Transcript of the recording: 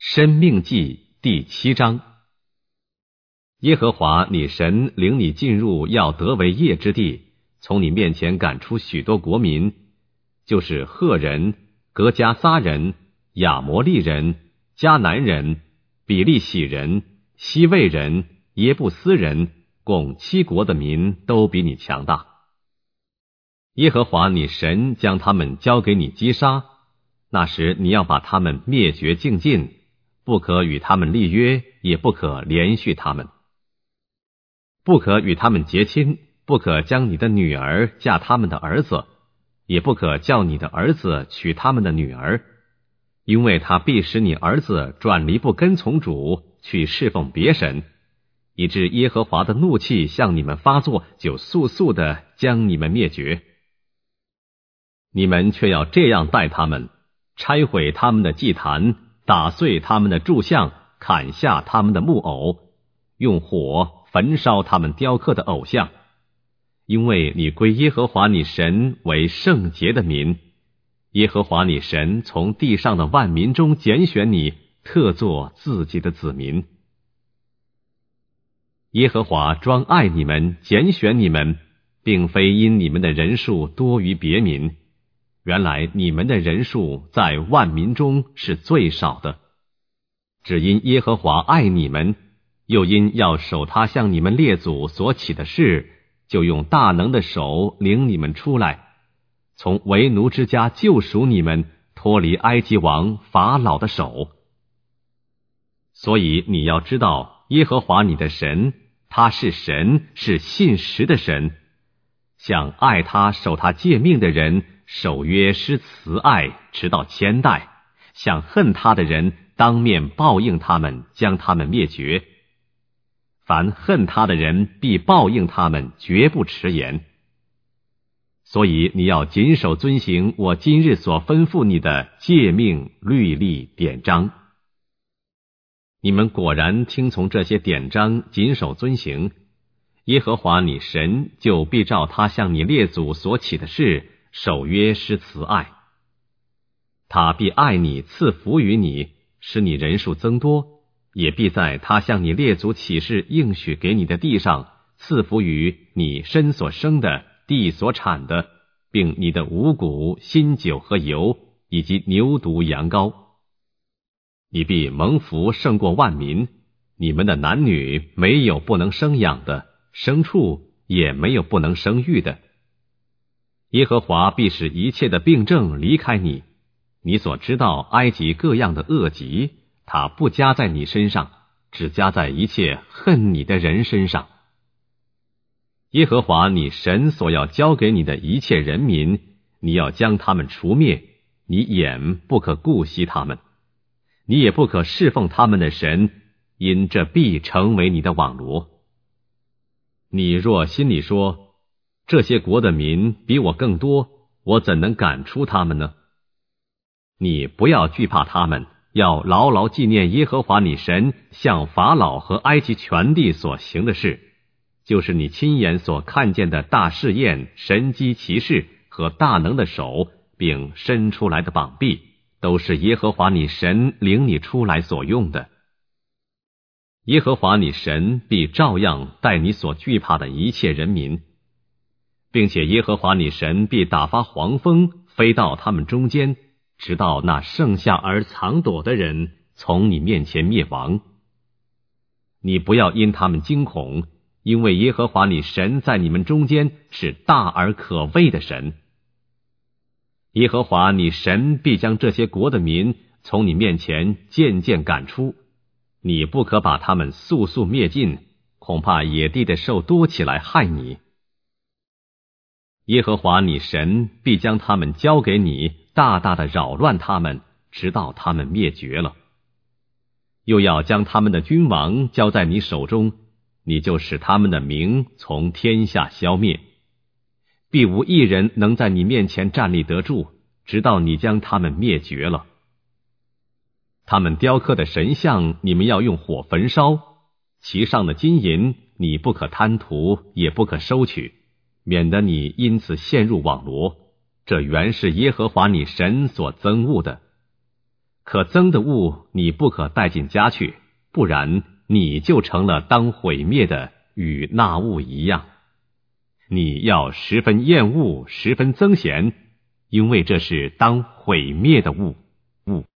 申命记第7章。耶和华你神领你进入要得为业之地，从你面前赶出许多国民，就是赫人、革迦撒人、亚摩利人、迦南人、比利洗人、西魏人、耶布斯人，共7国的民都比你强大。耶和华你神将他们交给你击杀，那时你要把他们灭绝净尽，不可与他们立约，也不可连续他们，不可与他们结亲，不可将你的女儿嫁他们的儿子，也不可叫你的儿子娶他们的女儿，因为他必使你儿子转离不跟从主，去侍奉别神，以致耶和华的怒气向你们发作，就速速地将你们灭绝。你们却要这样待他们，拆毁他们的祭坛，打碎他们的柱像，砍下他们的木偶，用火焚烧他们雕刻的偶像，因为你归耶和华你神为圣洁的民，耶和华你神从地上的万民中拣选你，特作自己的子民。耶和华专爱你们，拣选你们，并非因你们的人数多于别民，原来你们的人数在万民中是最少的，只因耶和华爱你们，又因要守他向你们列祖所起的事，就用大能的手领你们出来，从为奴之家救赎你们，脱离埃及王法老的手。所以你要知道，耶和华你的神，他是神，是信实的神，向爱他守他诫命的人守约施慈爱，直到千代，向恨他的人当面报应他们，将他们灭绝。凡恨他的人必报应他们，绝不迟延。所以你要谨守遵行我今日所吩咐你的诫命、律例、典章。你们果然听从这些典章，谨守遵行，耶和华你神就必照他向你列祖所起的事守约施慈爱，他必爱你，赐福于你，使你人数增多，也必在他向你列祖起誓应许给你的地上赐福于你身所生的，地所产的，并你的五谷、新酒和油，以及牛犊、羊羔。你必蒙福胜过万民，你们的男女没有不能生养的，牲畜也没有不能生育的。耶和华必使一切的病症离开你，你所知道埃及各样的恶疾，他不加在你身上，只加在一切恨你的人身上。耶和华你神所要交给你的一切人民，你要将他们除灭，你眼不可顾惜他们，你也不可侍奉他们的神，因这必成为你的网罗。你若心里说，这些国的民比我更多，我怎能赶出他们呢？你不要惧怕他们，要牢牢纪念耶和华你神向法老和埃及全地所行的事，就是你亲眼所看见的大试验、神机奇事和大能的手，并伸出来的膀臂，都是耶和华你神领你出来所用的。耶和华你神必照样待你所惧怕的一切人民，并且耶和华你神必打发黄蜂飞到他们中间，直到那剩下而藏躲的人从你面前灭亡。你不要因他们惊恐，因为耶和华你神在你们中间是大而可畏的神。耶和华你神必将这些国的民从你面前渐渐赶出，你不可把他们速速灭尽，恐怕野地的兽多起来害你。耶和华你神必将他们交给你，大大的扰乱他们，直到他们灭绝了。又要将他们的君王交在你手中，你就使他们的名从天下消灭，必无一人能在你面前站立得住，直到你将他们灭绝了。他们雕刻的神像，你们要用火焚烧，其上的金银你不可贪图，也不可收取，免得你因此陷入网罗，这原是耶和华你神所憎恶的。 可憎的物你不可带进家去，不然你就成了当毁灭的，与那物一样。你要十分厌恶，十分憎嫌，因为这是当毁灭的物。